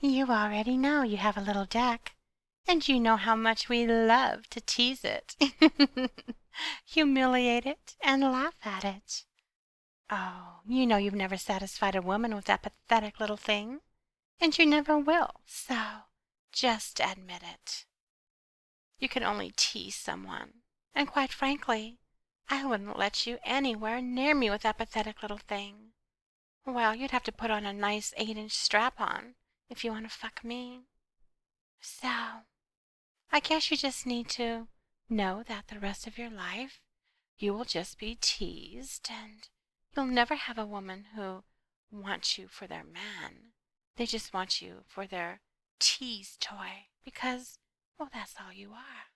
You already know you have a little duck, and you know how much we love to tease it, humiliate it, and laugh at it. Oh, you know you've never satisfied a woman with that pathetic little thing, and you never will, so just admit it. You can only tease someone, and quite frankly, I wouldn't let you anywhere near me with that pathetic little thing. Well, you'd have to put on a nice 8-inch strap-on if you want to fuck me. So, I guess you just need to know that the rest of your life you will just be teased, and you'll never have a woman who wants you for their man. They just want you for their tease toy because, well, that's all you are.